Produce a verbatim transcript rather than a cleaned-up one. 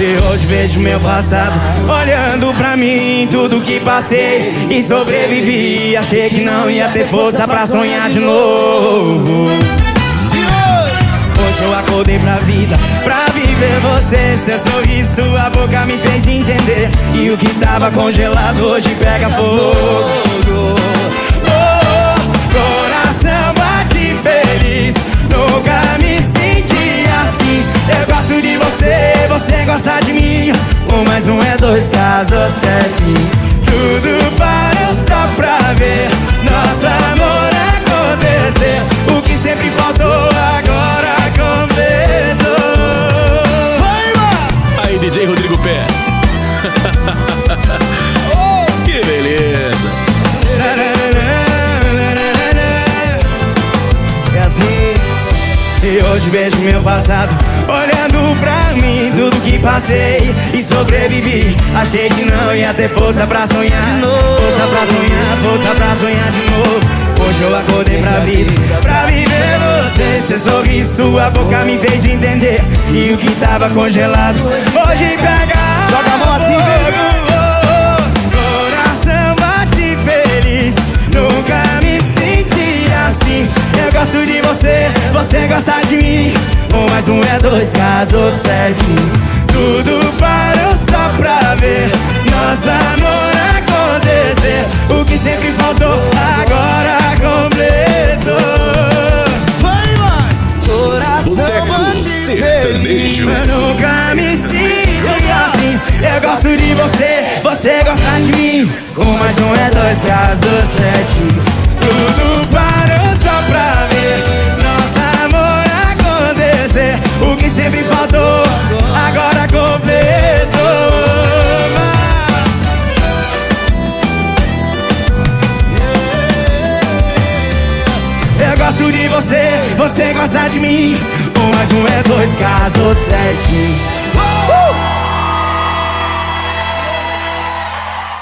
E hoje vejo meu passado olhando pra mim, tudo que passei e sobrevivi. Achei que não ia ter força pra sonhar de novo. Hoje eu acordei pra vida, pra viver você. Seu sorriso, sua boca me fez entender. E o que tava congelado hoje pega fogo. Oh, coração bate feliz, nunca me senti assim. Eu gosto de você, você gosta de mim. Um mais um é dois, casou certinho. Tudo parou só pra ver nosso amor acontecer. O que sempre faltou agora completou. Vai, mano! Aí, D J Rodrigo Pé. Oh, que beleza! É assim. E hoje vejo meu passado olhando pra mim, tudo que passei e sobrevivi. Achei que não ia ter força pra sonhar, força pra sonhar, força pra sonhar de novo. Hoje eu acordei pra vida, pra viver você. Seu sorriso, sua boca me fez entender. E o que tava congelado hoje pega. Joga a mão assim, baby. Coração bate feliz, nunca me senti assim. Eu gosto de você, você gosta de mim. Um mais um é dois, casou certinho. Tudo parou só pra ver nosso amor acontecer. O que sempre faltou agora completou. Vai, vai! Boteco Coração Sertanejo. Eu nunca me senti assim. Eu gosto de você, você gosta de mim. Um mais um é dois, casou certinho. Tudo parou só pra ver nosso amor acontecer. O que sempre faltou agora completou. Eu gosto de você, você gosta de mim. Um mais um é dois, casou certinho.